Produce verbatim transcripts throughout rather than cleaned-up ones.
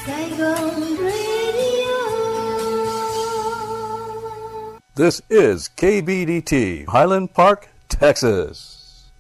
Saigon Radio. This is K B D T, Highland Park, Texas.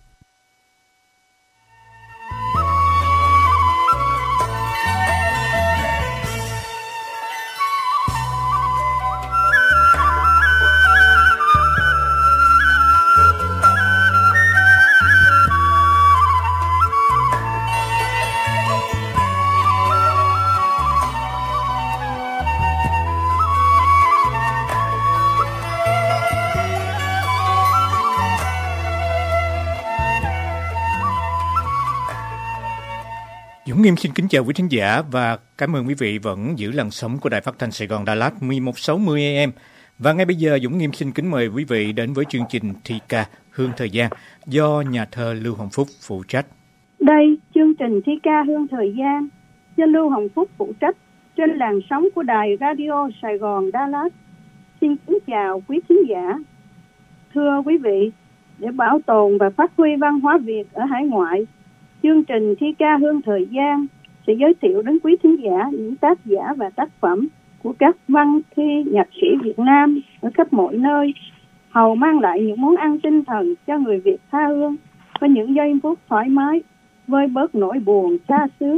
Dũng Nghiêm xin kính chào quý thính giả và cảm ơn quý vị vẫn giữ làn sóng của Đài Phát thanh Sài Gòn Đà Lạt mười một sáu mươi A M. Và ngay bây giờ Dũng Nghiêm xin kính mời quý vị đến với chương trình thi ca Hương Thời Gian do nhà thơ Lưu Hồng Phúc phụ trách. Đây, chương trình thi ca Hương Thời Gian do Lưu Hồng Phúc phụ trách trên làn sóng của Đài Radio Sài Gòn Đà Lạt. Xin kính chào quý thính giả. Thưa quý vị, để bảo tồn và phát huy văn hóa Việt ở hải ngoại, chương trình thi ca Hương Thời Gian sẽ giới thiệu đến quý thính giả những tác giả và tác phẩm của các văn thi nhạc sĩ Việt Nam ở khắp mọi nơi, hầu mang lại những món ăn tinh thần cho người Việt tha hương, có những giây phút thoải mái, vơi bớt nỗi buồn xa xứ.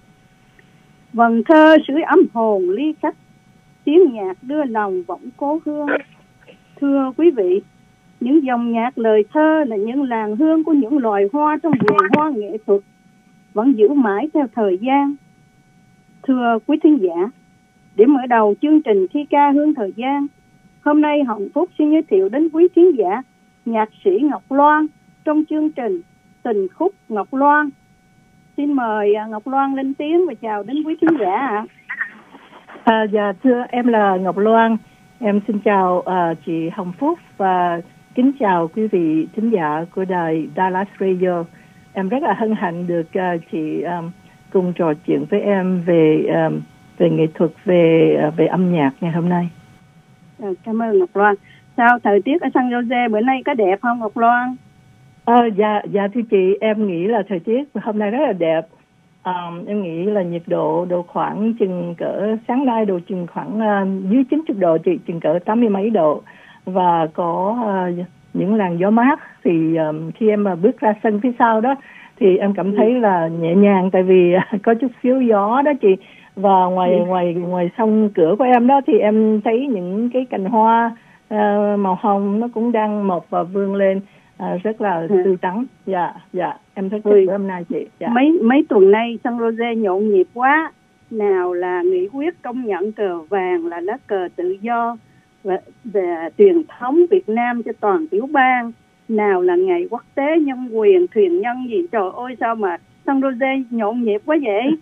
Vần thơ sưởi ấm hồn ly khách, tiếng nhạc đưa lòng vọng cố hương. Thưa quý vị, những dòng nhạc lời thơ là những làn hương của những loài hoa trong vườn hoa nghệ thuật, vẫn giữ mãi theo thời gian. Thưa quý thính giả, để mở đầu chương trình thi ca Hương Thời Gian, hôm nay Hồng Phúc xin giới thiệu đến quý thính giả nhạc sĩ Ngọc Loan trong chương trình Tình Khúc Ngọc Loan. Xin mời Ngọc Loan lên tiếng và chào đến quý thính giả ạ. À, dạ thưa, em là Ngọc Loan. Em xin chào uh, chị Hồng Phúc và kính chào quý vị thính giả của đài Dallas Radio. Em rất là hân hạnh được uh, chị um, cùng trò chuyện với em về um, về nghệ thuật, về uh, về âm nhạc ngày hôm nay. À, cảm ơn Ngọc Loan. Sao thời tiết ở San Jose bữa nay có đẹp không Ngọc Loan? À, dạ dạ thưa chị, em nghĩ là thời tiết hôm nay rất là đẹp. Um, em nghĩ là nhiệt độ độ khoảng chừng cỡ sáng nay độ chừng khoảng uh, dưới chín mươi độ, chị chừng cỡ tám mươi mấy độ, và có uh, những làn gió mát. Thì um, khi em mà bước ra sân phía sau đó thì em cảm thấy là nhẹ nhàng, tại vì uh, có chút xíu gió đó chị. Và ngoài ừ. ngoài ngoài sông cửa của em đó thì em thấy những cái cành hoa uh, màu hồng nó cũng đang mọc và vươn lên. À, rất là tươi ừ. tắn. Dạ, dạ, em rất thích hôm nay chị. Dạ. Mấy mấy tuần nay San Jose nhộn nhịp quá. Nào là nghị quyết công nhận cờ vàng là lá cờ tự do và về truyền thống Việt Nam cho toàn tiểu bang. Nào là ngày quốc tế nhân quyền thuyền nhân gì. Trời ơi sao mà San Jose nhộn nhịp quá vậy?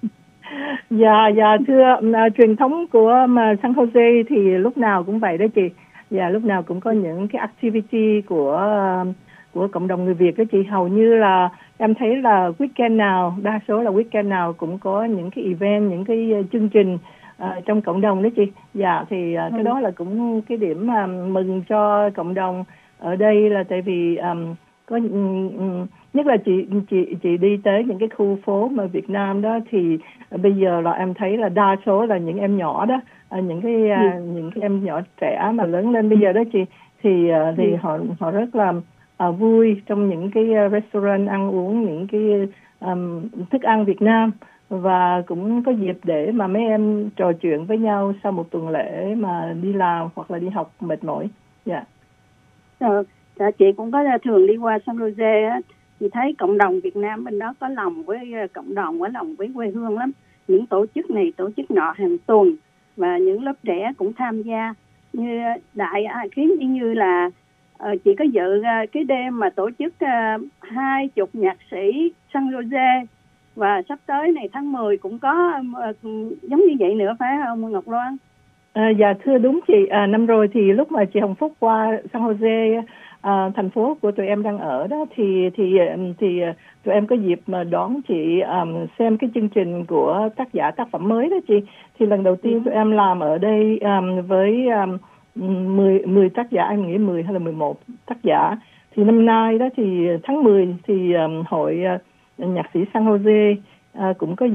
Dạ, dạ thưa, uh, truyền thống của mà San Jose thì lúc nào cũng vậy đó chị. Dạ, lúc nào cũng có những cái activity của uh, của cộng đồng người Việt đó chị. Hầu như là em thấy là weekend nào, đa số là weekend nào cũng có những cái event, những cái chương trình uh, trong cộng đồng đó chị. Dạ thì uh, ừ. cái đó là cũng cái điểm um, mừng cho cộng đồng ở đây, là tại vì um, có um, nhất là chị chị chị đi tới những cái khu phố mà Việt Nam đó thì uh, bây giờ là em thấy là đa số là những em nhỏ đó, uh, những cái uh, ừ. những cái em nhỏ trẻ mà lớn lên bây giờ đó chị, thì uh, thì ừ. họ họ rất là À, vui trong những cái uh, restaurant ăn uống những cái um, thức ăn Việt Nam, và cũng có dịp để mà mấy em trò chuyện với nhau sau một tuần lễ mà đi làm hoặc là đi học mệt mỏi. Dạ. Yeah. Dạ, chị cũng có thường đi qua San Jose á, thì thấy cộng đồng Việt Nam bên đó có lòng với cộng đồng, có lòng với quê hương lắm. Những tổ chức này tổ chức nọ hàng tuần, và những lớp trẻ cũng tham gia, như đại khiến như, như là Ờ, chị có dự uh, cái đêm mà tổ chức uh, hai chục nhạc sĩ San Jose, và sắp tới này tháng mười cũng có uh, giống như vậy nữa phải không Ngọc Loan? À, dạ thưa đúng chị, à, năm rồi thì lúc mà chị Hồng Phúc qua San Jose, à, thành phố của tụi em đang ở đó, thì thì thì tụi em có dịp mà đón chị um, xem cái chương trình của tác giả tác phẩm mới đó chị. Thì lần đầu tiên tụi em làm ở đây um, với um, mười, mười tác giả, em nghĩ mười hay là mười một tác giả. Thì năm nay đó thì tháng mười thì um, hội uh, nhạc sĩ San Jose uh, cũng có dịp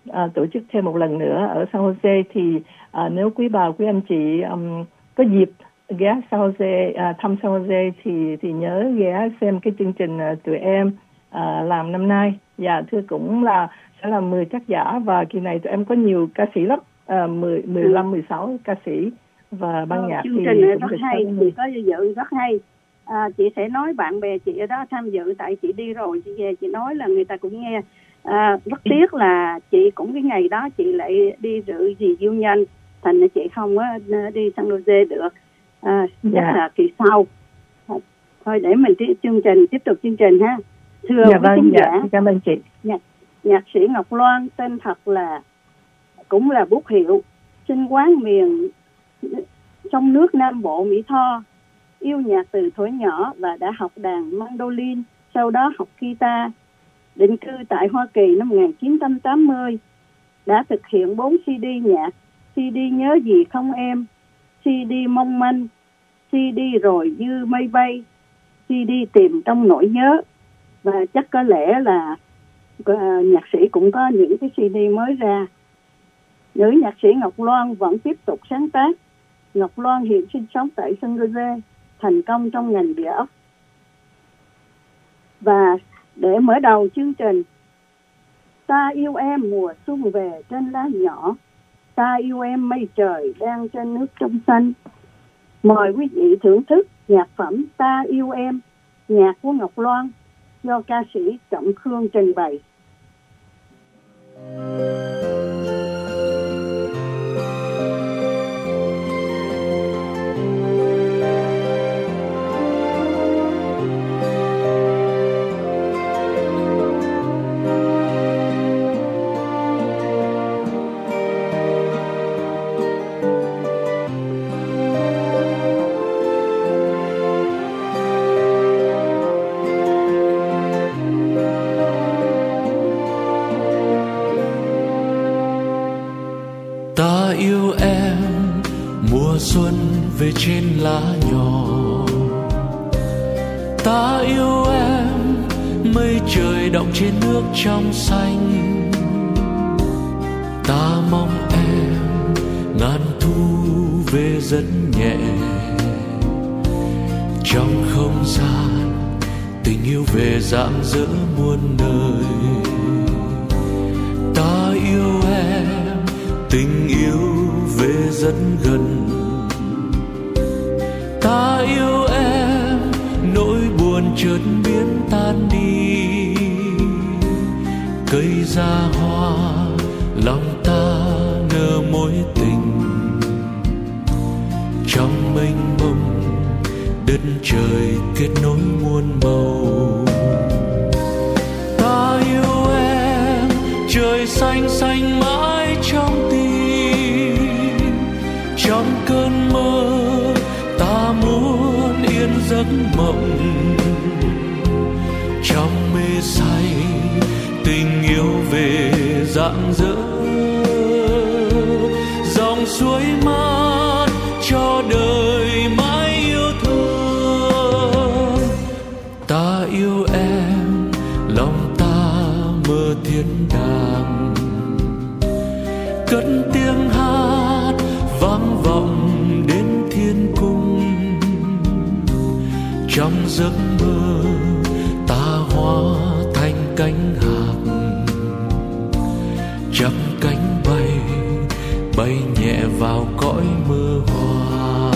à, tổ chức thêm một lần nữa ở San Jose. Thì à, nếu quý bà quý anh chị um, có dịp ghé San Jose, à, thăm San Jose thì thì nhớ ghé xem cái chương trình à, tụi em à, làm năm nay. Dạ thưa, cũng là sẽ là mười tác giả, và kỳ này tụi em có nhiều ca sĩ lắm, à, mười, mười lăm, mười sáu ca sĩ và ban ờ, nhạc. chương thì trình này cũng rất được hay, xem. chị có dự rất hay. À, chị sẽ nói bạn bè chị ở đó tham dự, tại chị đi rồi chị về chị nói là người ta cũng nghe. À, rất tiếc là chị cũng cái ngày đó chị lại đi dự gì du nhân, thành ra chị không có đi San Jose được. À, chắc Dạ. là kỳ sau. À, thôi để mình tiếp chương trình tiếp tục chương trình ha. Thưa Dạ quý vâng, khán dạ, giả, cảm ơn chị. nhạc, nhạc sĩ Ngọc Loan tên thật là cũng là bút hiệu, sinh quán miền trong nước Nam Bộ Mỹ Tho, yêu nhạc từ thuở nhỏ và đã học đàn mandolin, sau đó học guitar. Định cư tại Hoa Kỳ năm một nghìn chín trăm tám mươi, đã thực hiện bốn xê đê nhạc: xê đê Nhớ Gì Không Em, xê đê Mong Manh, xê đê Rồi Như Mây Bay, xê đê Tìm Trong Nỗi Nhớ. Và chắc có lẽ là uh, nhạc sĩ cũng có những cái xê đê mới ra. Nữ nhạc sĩ Ngọc Loan vẫn tiếp tục sáng tác. Ngọc Loan hiện sinh sống tại San Jose, thành công trong ngành địa ốc. Và để mở đầu chương trình, ta yêu em mùa xuân về trên lá nhỏ, ta yêu em mây trời đang trên nước trong xanh. Mời quý vị thưởng thức nhạc phẩm Ta Yêu Em, nhạc của Ngọc Loan, do ca sĩ Trọng Khương trình bày. Xuân về trên lá nhỏ, ta yêu em mây trời đọng trên nước trong xanh, ta mong em ngàn thu về rất nhẹ trong không gian, tình yêu về rạng rỡ muôn nơi. Ta yêu em, tình yêu về rất gần. Ta yêu em, nỗi buồn chợt biến tan đi. Cây ra hoa, lòng ta nở mối tình. Trong mênh mông, đất trời kết nối muôn màu. Ta yêu em, trời xanh xanh mãi trong tim. Trong cơn mơ, ta muốn yên giấc mộng. Trong mê say, tình yêu về rạng rỡ. Dòng suối mát cho đời mãi yêu thương. Ta yêu em, lòng ta mơ thiên đàng. Cất tiếng hát vang vọng đến thiên cung. Trong giấc mơ ta hóa thành cánh hạc, chắp cánh bay, bay nhẹ vào cõi mơ hoa.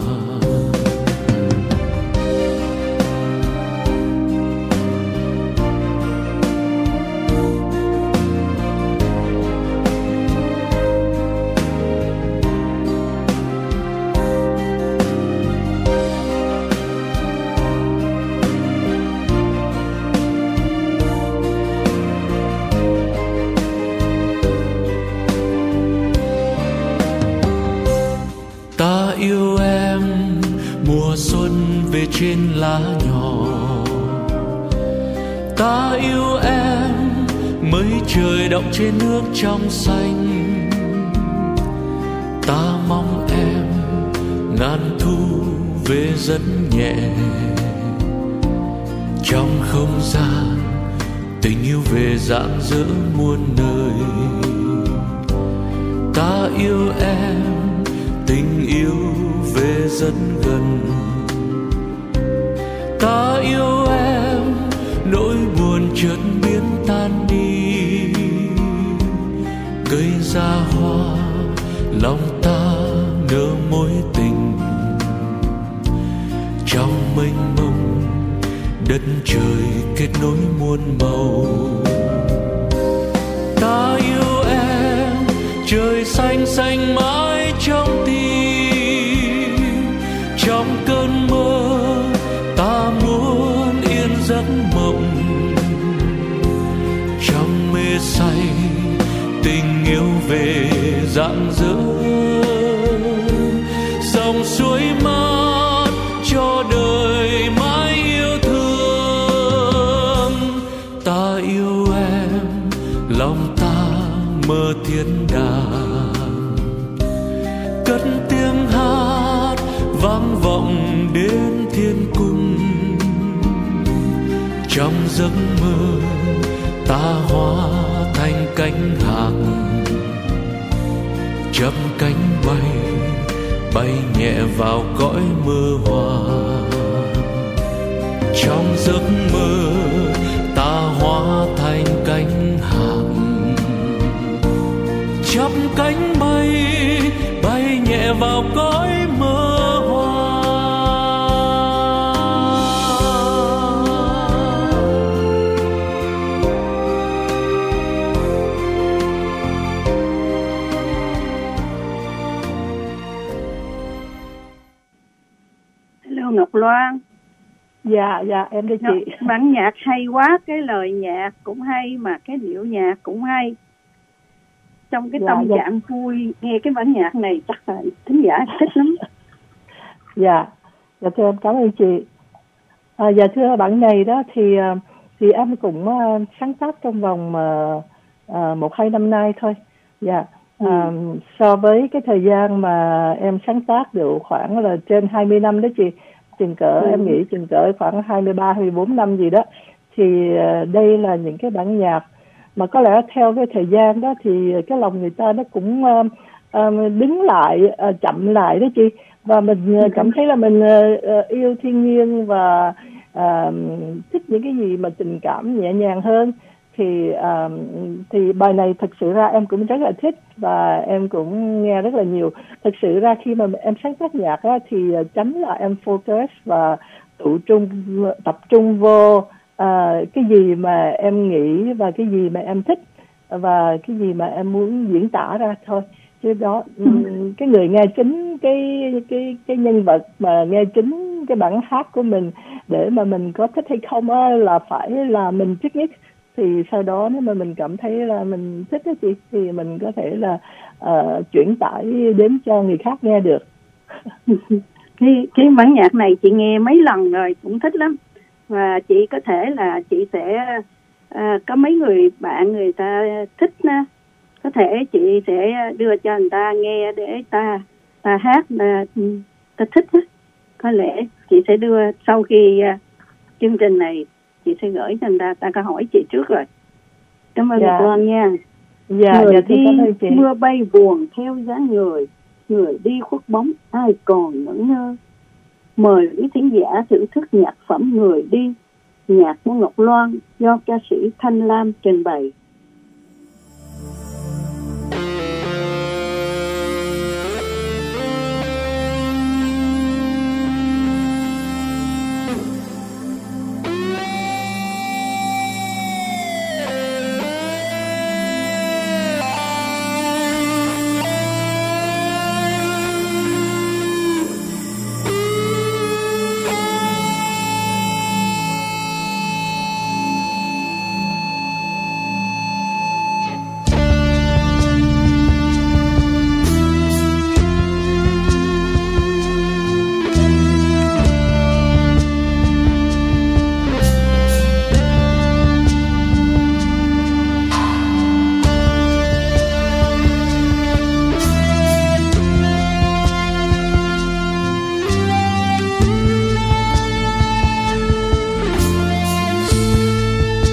Ta yêu em, mùa xuân về trên lá nhỏ. Ta yêu em, mây trời đọng trên nước trong xanh. Ta mong em ngàn thu về rất nhẹ. Trong không gian, tình yêu về rạng rỡ muôn nơi. yêu em, tình yêu về rất gần. Ta yêu em, nỗi buồn chợt biến tan đi. Cây ra hoa, lòng ta nở mối tình. Trong mênh mông, đất trời kết nối muôn màu. Ta yêu em, trời xanh xanh mãi trong tim. Trong cơn mơ, ta muốn yên giấc mộng. Trong mê say, tình yêu về rạng rỡ. Dòng suối mát cho đời mãi yêu thương. Ta yêu em, lòng ta mơ thiên đàng. Cất tiếng hát vang vọng đến thiên cung. Trong giấc mơ ta hóa thành cánh hạc, chắp cánh bay, bay nhẹ vào cõi mơ hoa. Trong giấc mơ ta hóa thành cánh hạc, chắp cánh bay, bay nhẹ vào cõi mơ hoa. Hello Ngọc Loan. Dạ, dạ, em đây chị. Bản nhạc hay quá, cái lời nhạc cũng hay mà cái điệu nhạc cũng hay. Trong cái Dạ, tâm dạ. trạng vui, nghe cái bản nhạc này chắc là thính giả thích lắm. Dạ, dạ thưa em cảm ơn chị. À, dạ thưa bản này đó thì à, thì em cũng à, sáng tác trong vòng à, à, một hai năm nay thôi. Dạ. À, so với cái thời gian mà em sáng tác được khoảng là trên hai mươi năm đó chị, chừng cỡ Ừ. em nghĩ chừng cỡ khoảng hai mươi ba hai mươi bốn năm gì đó, thì à, đây là những cái bản nhạc mà có lẽ theo cái thời gian đó thì cái lòng người ta nó cũng uh, uh, đứng lại, uh, chậm lại đó chị, và mình uh, cảm thấy là mình uh, uh, yêu thiên nhiên và uh, thích những cái gì mà tình cảm nhẹ nhàng hơn. Thì uh, thì bài này thực sự ra em cũng rất là thích và em cũng nghe rất là nhiều. Thực sự ra khi mà em sáng tác nhạc á, thì uh, chánh là em focus và tụ trung tập trung vô À, cái gì mà em nghĩ và cái gì mà em thích và cái gì mà em muốn diễn tả ra thôi. Chứ đó ừ. cái người nghe chính cái cái cái nhân vật mà nghe chính cái bản hát của mình để mà mình có thích hay không á, là phải là mình trước nhất. Thì sau đó nếu mà mình cảm thấy là mình thích đó chị, thì mình có thể là uh, chuyển tải đến cho người khác nghe được. cái cái bản nhạc này chị nghe mấy lần rồi cũng thích lắm. Và chị có thể là chị sẽ à, có mấy người bạn người ta thích á, có thể chị sẽ đưa cho người ta nghe để ta ta hát ta, ta thích á. Có lẽ chị sẽ đưa sau khi uh, chương trình này chị sẽ gửi cho người ta. Ta có hỏi chị trước rồi. Cảm ơn Dạ. con nha. Dạ, Người dạ, đi cảm ơn chị. mưa bay buồn theo dáng người, người đi khuất bóng ai còn ngẩn ngơ. Mời quý thính giả thưởng thức nhạc phẩm Người Đi, nhạc của Ngọc Loan do ca sĩ Thanh Lam trình bày.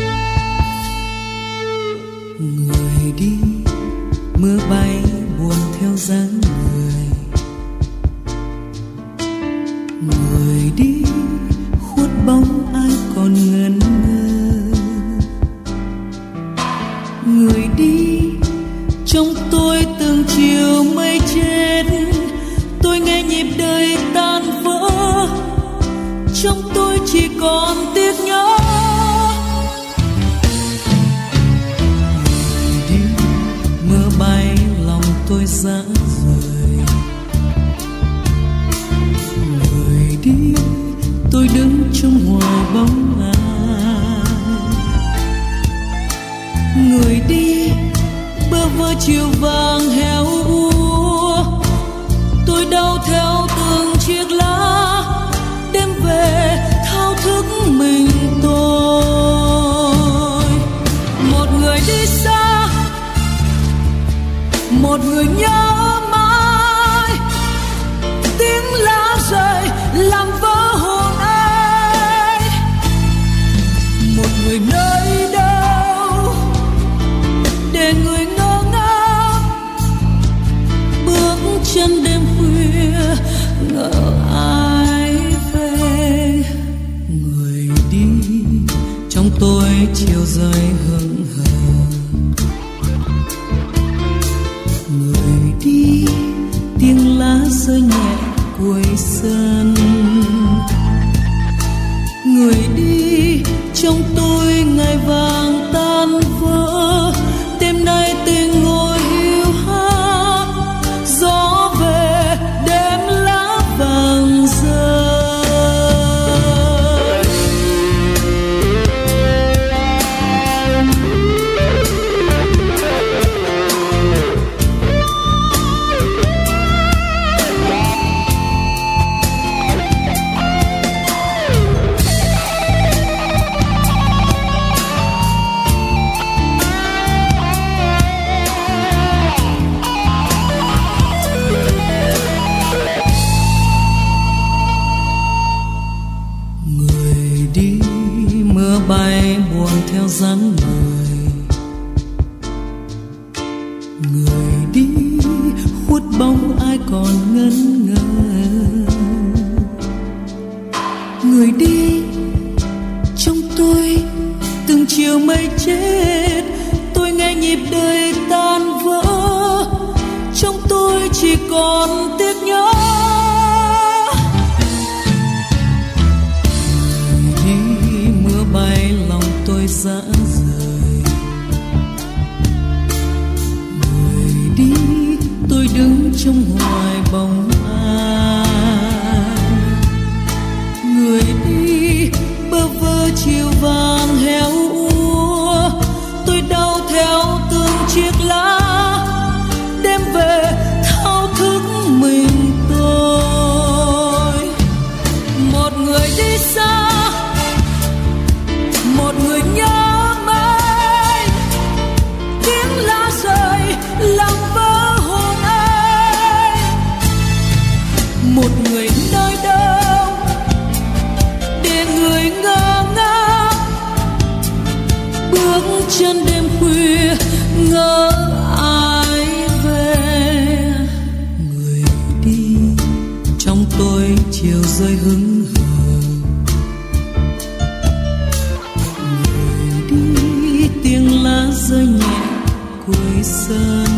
Mưa bay buồn theo dáng người. Người đi khuất bóng ai còn ngẩn ngơ. Người đi trong tôi từng chiều mây chết. Tôi nghe nhịp đời tan vỡ, trong tôi chỉ còn tiếc nhớ. Người đi mưa bay lòng tôi dã rời. Người đi tôi đứng trong hoài bóng ai. Người đi bơ vơ chiều vàng héo úa. Tôi đau theo từng chiếc lá, đêm về thao thức mình tôi. Một người đi xa, một người nhớ mãi. Tiếng lá rơi làm vỡ hồn ai. Một người nơi đâu để người ngơ ngác bước chân đêm khuya ngỡ ai về. Người đi trong tôi chiều rơi hững hờ. Người đi tiếng lá rơi nhẹ cuối sân. Người đi trong tôi ngày vàng tan vỡ. Đêm nay tình ngồi hiu hắt, gió về đêm lá vàng rơi. Người đi mưa bay buồn theo dáng người. Người đi khuất bóng ai còn ngẩn ngơ. Người đi trong tôi từng chiều mây chết. Tôi nghe nhịp đời tan vỡ, trong tôi chỉ còn tiếc nhớ. Người đi mưa bay lòng tôi dã rời. Người đi tôi đứng trong hoài bóng ai. Người đi bơ vơ chiều vàng héo úa. Tôi đau theo từng chiếc lá, đêm về thao thức mình tôi. Một người đi xa, một người nhớ mãi. Tiếng lá rơi làm vỡ hồn ai. Một người nơi đâu để người ngơ ngác bước chân đêm khuya ngỡ ai về. Người đi trong tôi chiều rơi hững hờ. Người đi tiếng lá rơi nhẹ cuối sân.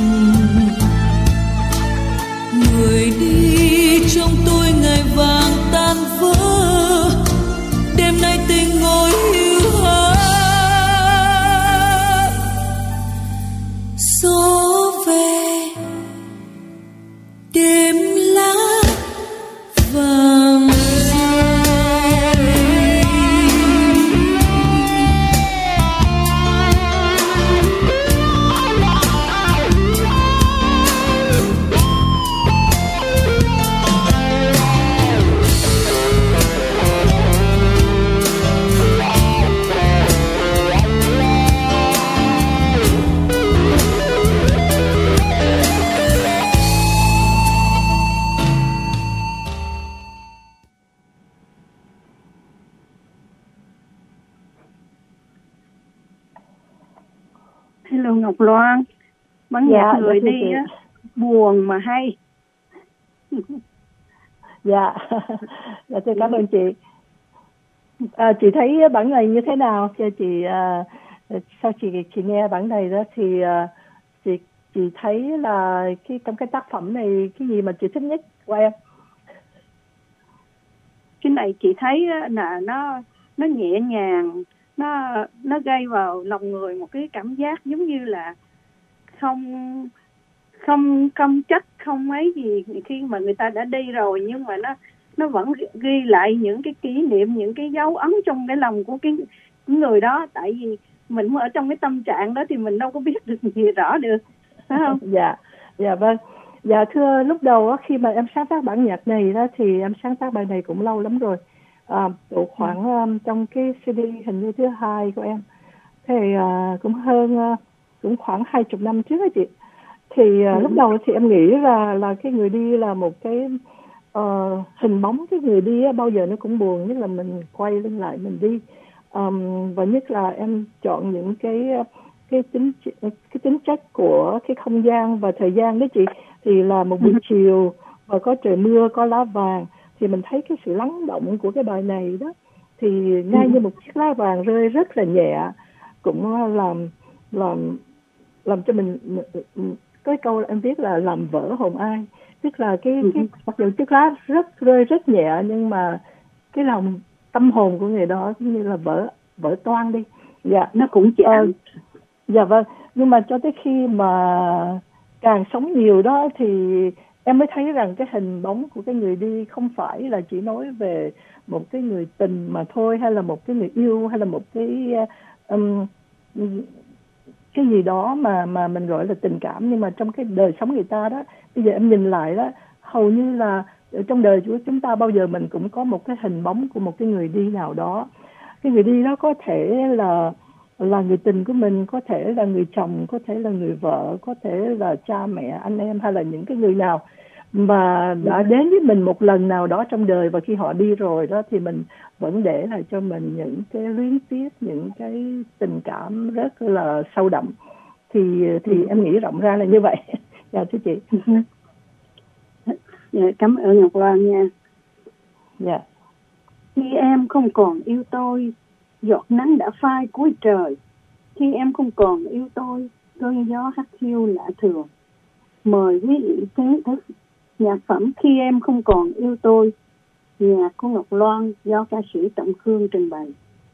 Người đi trong tôi ngày vàng tan vỡ. Đêm nay tình ngồi hiu hắt, gió về đêm lá vàng Hello Ngọc Loan, bắn Dạ, nhạc người dạ, đi chị. á, buồn mà hay. Dạ, dạ tôi cảm ơn chị. À, chị thấy bản này như thế nào? Chị à, sau chị chị nghe bản này đó thì à, chị chị thấy là cái trong cái tác phẩm này cái gì mà chị thích nhất của em? Cái này chị thấy là nó nó nhẹ nhàng, nó nó gây vào lòng người một cái cảm giác giống như là không không công trách, không ấy gì khi mà người ta đã đi rồi, nhưng mà nó nó vẫn ghi lại những cái kỷ niệm, những cái dấu ấn trong cái lòng của cái người đó. Tại vì mình ở trong cái tâm trạng đó thì mình đâu có biết được gì rõ được, phải không? Dạ, dạ vâng. Dạ thưa, lúc đầu khi mà em sáng tác bản nhạc này đó thì em sáng tác bài này cũng lâu lắm rồi. À, khoảng um, trong cái xê đê hình như thứ hai của em, thì uh, cũng hơn uh, cũng khoảng hai chục năm trước đó chị. Thì uh, ừ. lúc đầu thì em nghĩ là là cái người đi là một cái uh, hình bóng cái người đi á, bao giờ nó cũng buồn, nhất là mình quay lưng lại mình đi. Um, và nhất là em chọn những cái cái tính cái tính chất của cái không gian và thời gian đó chị, thì là một buổi chiều và có trời mưa, có lá vàng, thì mình thấy cái sự lắng động của cái bài này đó, thì ngay như một chiếc lá vàng rơi rất là nhẹ, cũng làm làm làm cho mình cái câu em viết là làm vỡ hồn ai, tức là cái, cái mặc dù chiếc lá rất rơi rất nhẹ nhưng mà cái lòng tâm hồn của người đó cũng như là vỡ vỡ toang đi. Dạ, nó cũng chạm. Uh, dạ vâng, nhưng mà cho tới khi mà càng sống nhiều đó thì em mới thấy rằng cái hình bóng của cái người đi không phải là chỉ nói về một cái người tình mà thôi, hay là một cái người yêu, hay là một cái um, cái gì đó mà mà mình gọi là tình cảm, nhưng mà trong cái đời sống người ta đó, bây giờ em nhìn lại đó, hầu như là trong đời của chúng ta bao giờ mình cũng có một cái hình bóng của một cái người đi nào đó. Cái người đi đó có thể là là người tình của mình, có thể là người chồng, có thể là người vợ, có thể là cha mẹ, anh em, hay là những cái người nào mà đã đến với mình một lần nào đó trong đời, và khi họ đi rồi đó thì mình vẫn để lại cho mình những cái luyến tiếc, những cái tình cảm rất là sâu đậm. Thì thì em nghĩ rộng ra là như vậy. Dạ thưa chị. Dạ, cảm ơn Ngọc Loan nha. Dạ. Khi em không còn yêu tôi, giọt nắng đã phai cuối trời. Khi em không còn yêu tôi, cơn gió hắt hiu lạ thường. Mời quý vị thưởng thức nhạc phẩm Khi Em Không Còn Yêu Tôi, nhạc của Ngọc Loan do ca sĩ Trọng Khương trình bày.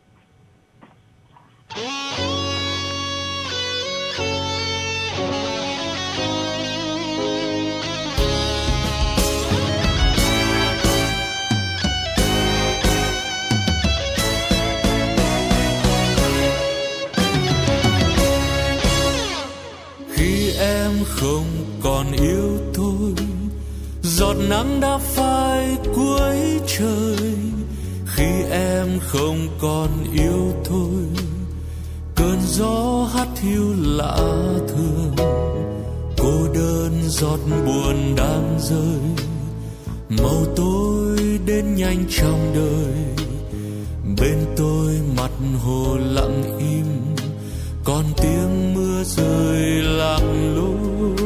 Không còn yêu tôi, giọt nắng đã phai cuối trời. Khi em không còn yêu tôi, cơn gió hắt hiu lạ thường. Cô đơn giọt buồn đang rơi, màu tối đến nhanh trong đời. Bên tôi mặt hồ lặng im, còn tiếng mưa rơi lặng lối.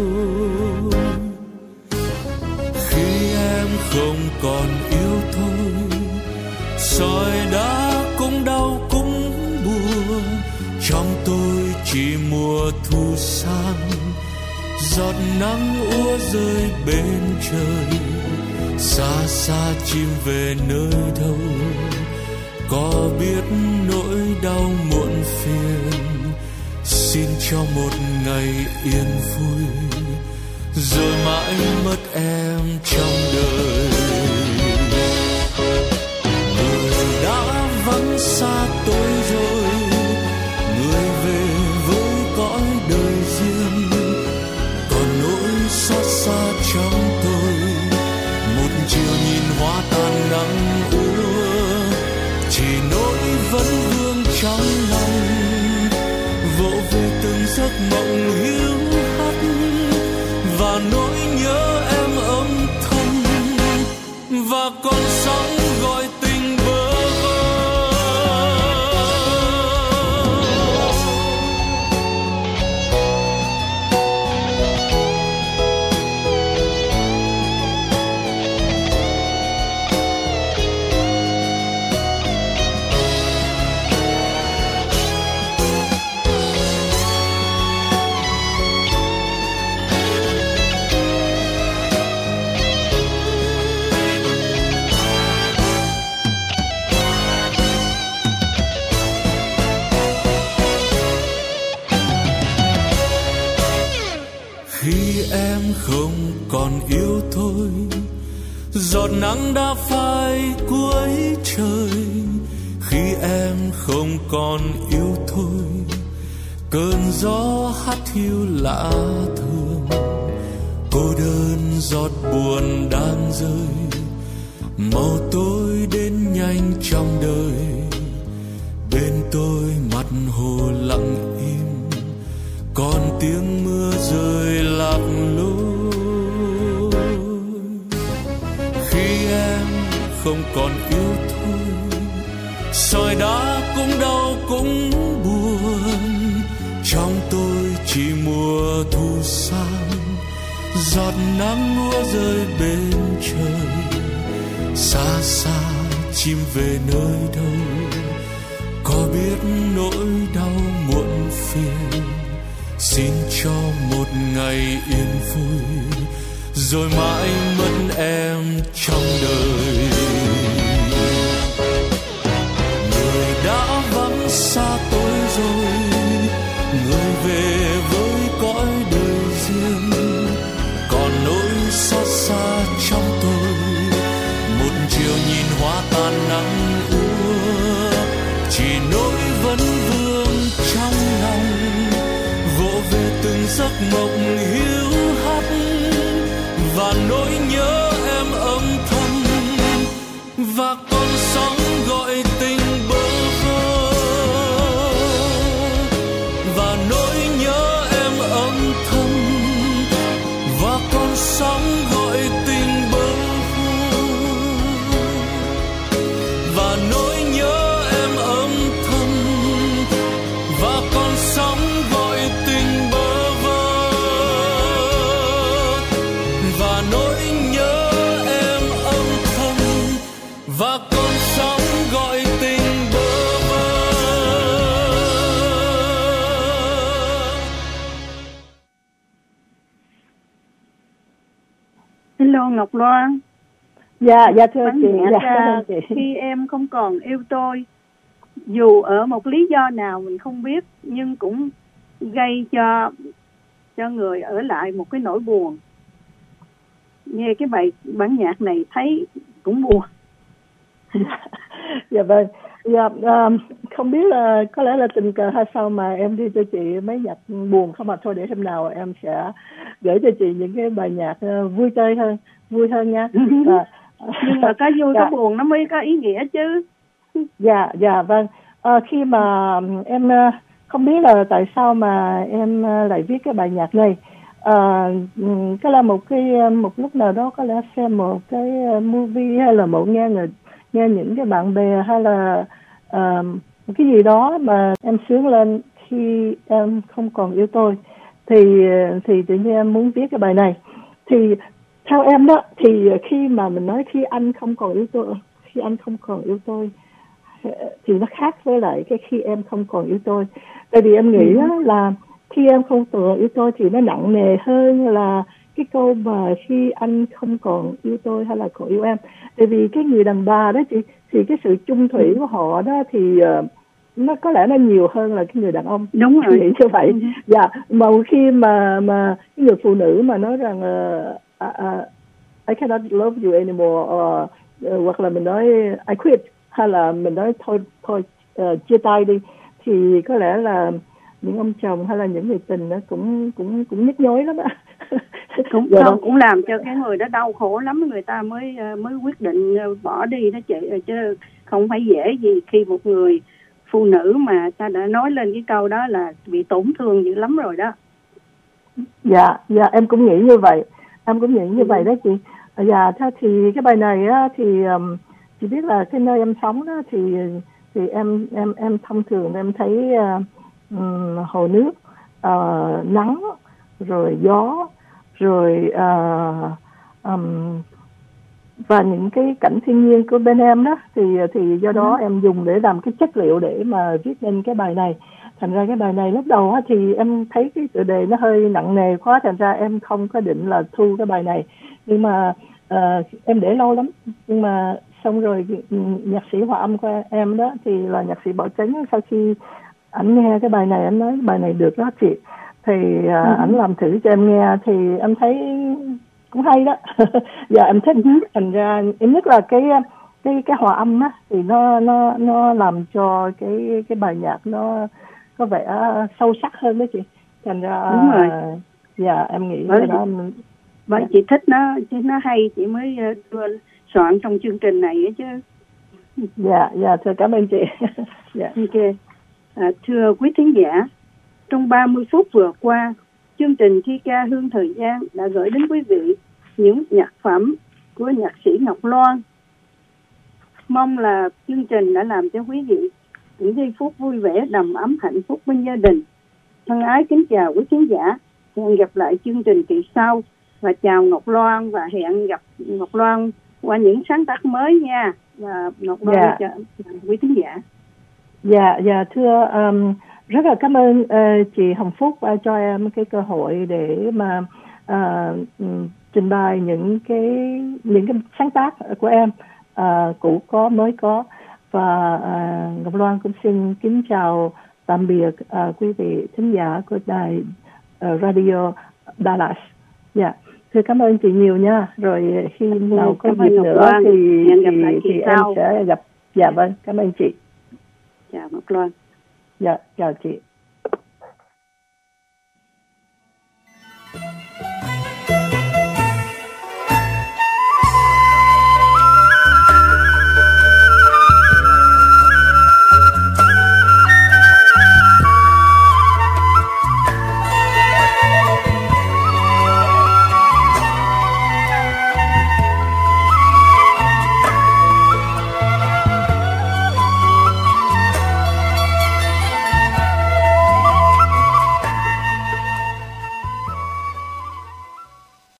Khi em không còn yêu tôi, sỏi đá cũng đau cũng buồn. Trong tôi chỉ mùa thu sang, giọt nắng úa rơi bên trời. Xa xa chim về nơi đâu, có biết nỗi đau muộn phiền. Xin cho một ngày yên vui, rồi mãi mất em trong đời. Người đã vắng xa tôi rồi, người về với cõi đời riêng. Còn nỗi xót xa trong tôi, một chiều nhìn hoa tàn nắng úa. Chỉ nỗi vẫn vương trong lòng, vỗ về từng giấc mộng hiu hắt, và nỗi nhớ em âm thầm, và con sóng gọi tình bơ vơ. khi em không còn yêu tôi, giọt nắng đã phai cuối trời. Khi em không còn yêu tôi, cơn gió hắt hiu lạ thường, cô đơn giọt buồn đang rơi, màu tối đến nhanh trong đời. Bên tôi mặt hồ lặng im, còn tiếng mưa rơi lạc lối. Khi em không còn yêu tôi, sỏi đá cũng đau cũng buồn, trong tôi chỉ mùa thu sang, giọt nắng lúa rơi bên trời. Xa xa chim về nơi đâu, có biết nỗi đau muộn phiền. Xin cho một ngày yên vui, rồi mãi mất em trong đời. Người đã vắng xa tôi rồi, người về với cõi đời riêng. Còn nỗi xót xa trong tôi, một chiều nhìn hoa tàn nắng úa, chỉ nỗi vấn vương trong lòng, vỗ về từng giấc mộng hiu hắt, và nỗi nhớ em âm thầm, và con sóng gọi tình bơ vơ, và nỗi nhớ em âm thầm, và con sóng gọi tình bơ vơ, và nỗi nhớ em âm thầm, và con sóng gọi tình bơ vơ, và nỗi nhớ em âm thầm, và con sóng gọi tình bơ vơ. Hello Ngọc Loan. Dạ, dạ thưa Bắn chị. nhẹ Dạ, ra, thưa chị. khi em không còn yêu tôi, dù ở một lý do nào mình không biết, nhưng cũng gây cho cho người ở lại một cái nỗi buồn. Nghe cái bài bản nhạc này thấy cũng buồn. Dạ vâng. Dạ, um, không biết là có lẽ là tình cờ hay sao mà em đi cho chị mấy nhạc buồn không, mà thôi để hôm nào em sẽ gửi cho chị những cái bài nhạc uh, vui chơi hơn, vui hơn nha. Và, Nhưng mà có vui dạ. có buồn nó mới có ý nghĩa chứ. Dạ, dạ vâng. À, khi mà em uh, không biết là tại sao mà em uh, lại viết cái bài nhạc này. À, cái là một cái một lúc nào đó có lẽ xem một cái movie, hay là một nghe người nghe những cái bạn bè, hay là uh, một cái gì đó mà em sướng lên khi em không còn yêu tôi, thì thì tự nhiên em muốn viết cái bài này. Thì theo em đó, thì khi mà mình nói khi anh không còn yêu tôi, khi anh không còn yêu tôi thì nó khác với lại cái khi em không còn yêu tôi. Tại vì em nghĩ ừ. là khi em không còn yêu tôi thì nó nặng nề hơn là cái câu mà khi anh không còn yêu tôi hay là còn yêu em. Tại vì cái người đàn bà đó chị, thì cái sự chung thủy của họ đó thì uh, nó có lẽ nó nhiều hơn là cái người đàn ông. Đúng rồi, nghĩ như vậy. Ừ. Dạ, mà khi mà mà cái người phụ nữ mà nói rằng uh, uh, uh, I cannot love you anymore, uh, uh, hoặc là mình nói I quit, hay là mình nói thôi thôi uh, chia tay đi, thì có lẽ là những ông chồng hay là những người tình nó cũng cũng cũng nhức nhối lắm ạ. cũng dạ không, cũng làm cho cái người đó đau khổ lắm, người ta mới mới quyết định bỏ đi đó chị, chứ không phải dễ gì khi một người phụ nữ mà ta đã nói lên cái câu đó là bị tổn thương dữ lắm rồi đó. Dạ, dạ em cũng nghĩ như vậy, em cũng nghĩ như ừ. vậy đó chị. Dạ, thế thì cái bài này á, thì um, chị biết là cái nơi em sống đó thì thì em em em thông thường em thấy uh, um, hồ nước, uh, nắng, rồi gió, rồi uh, um, và những cái cảnh thiên nhiên của bên em đó, thì thì do đó ừ. em dùng để làm cái chất liệu để mà viết nên cái bài này. Thành ra cái bài này lúc đầu á, thì em thấy cái tựa đề nó hơi nặng nề quá, thành ra em không có định là thu cái bài này. Nhưng mà uh, em để lâu lắm, nhưng mà xong rồi nhạc sĩ hòa âm của em đó thì là nhạc sĩ Bảo Chánh, sau khi ảnh nghe cái bài này anh nói bài này được đó chị, thì uh, Ừ. ảnh làm thử cho em nghe thì em thấy cũng hay đó. Dạ em thích. Ừ. Thành ra em nhất là cái cái cái hòa âm á thì nó nó nó làm cho cái cái bài nhạc nó có vẻ sâu sắc hơn đó chị. Thành ra Đúng rồi. uh, dạ em nghĩ Bởi cái đó vì- em- Bởi chị thích nó, chứ nó hay chị mới ờ, đưa soạn trong chương trình này ấy chứ. dạ dạ thưa cảm ơn chị. Dạ. Ok. À, thưa quý thính giả, trong ba mươi phút vừa qua, chương trình thi ca Hương Thời Gian đã gửi đến quý vị những nhạc phẩm của nhạc sĩ Ngọc Loan. Mong là chương trình đã làm cho quý vị những giây phút vui vẻ, đầm ấm hạnh phúc bên gia đình. Thân ái kính chào quý khán giả. Hẹn gặp lại chương trình kỳ sau. Và chào Ngọc Loan, và hẹn gặp Ngọc Loan qua những sáng tác mới nha. Và Ngọc Loan Dạ. chào quý thính giả. Dạ, dạ thưa um, rất là cảm ơn uh, chị Hồng Phúc uh, cho em cái cơ hội để mà uh, um, trình bày những cái những cái sáng tác của em, uh, cũ có mới có. Và uh, Ngọc Loan cũng xin kính chào tạm biệt uh, quý vị thính giả của đài uh, Radio Dallas. Dạ, thưa cảm ơn chị nhiều nha. Rồi khi nào có Cảm ơn dịp Ngọc nữa Loan. thì Hẹn gặp thì, lại kỳ thì em sau. sẽ gặp. Dạ vâng, cảm ơn chị. Chào Ngọc Loan. Dạ, chào chị.